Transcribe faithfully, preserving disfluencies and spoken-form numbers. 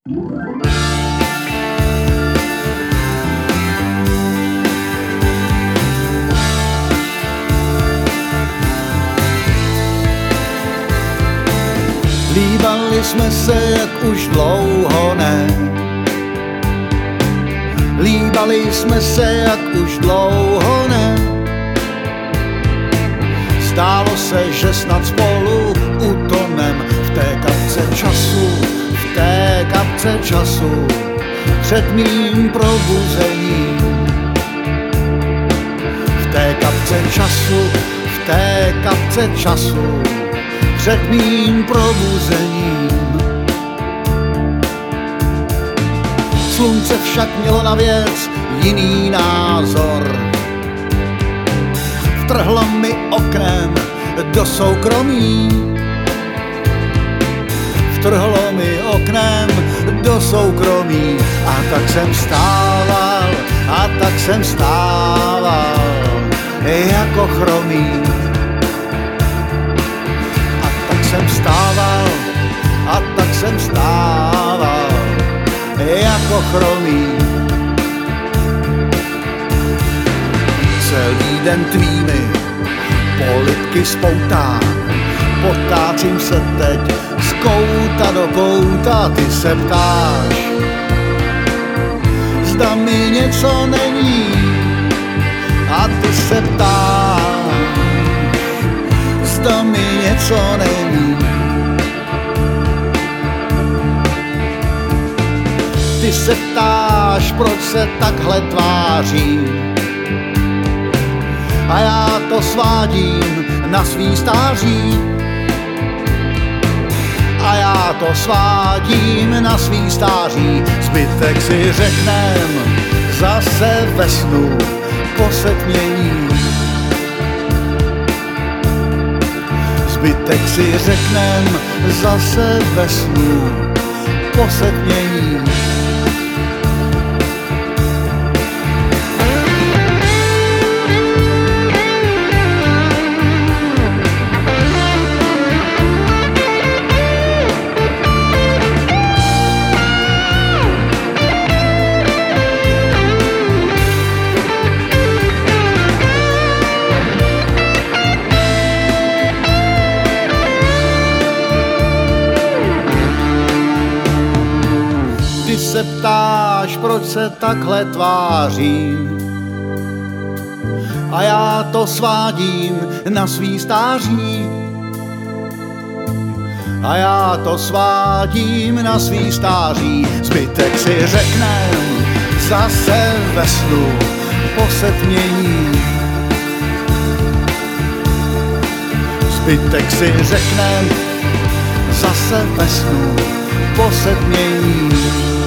Líbali jsme se, jak už dlouho ne. Líbali jsme se, jak už dlouho ne. Zdálo se, že snad spolu utonem v té kapce času, v té kapce času, před mým probuzením. V té kapce času, v té kapce času, před mým probuzením. Slunce však mělo na věc jiný názor. Vtrhlo mi oknem do soukromí. Vtrhlo mi oknem do soukromí. A tak jsem stával, a tak jsem stával jako chromý. Jsem stával, a tak jsem stával jako chromý. Celý den tvými polibky spoutám, potáčím se teď z kouta do kouta. Ty se ptáš, zda mi něco není, a ty se ptáš, zda mi něco není. Ty se ptáš, proč se takhle tvářím, a já to svádím na svý stáří. A já to svádím na svý stáří. Zbytek si řeknem zase ve snu po setmění. Zbytek si řeknem zase ve snu po setmění. Ty se ptáš, proč se takhle tvářím, a já to svádím na svý stáří. A já to svádím na svý stáří. Zbytek si řeknem zase ve snu po setmění. Zbytek si řeknem zase ve snu po setmění.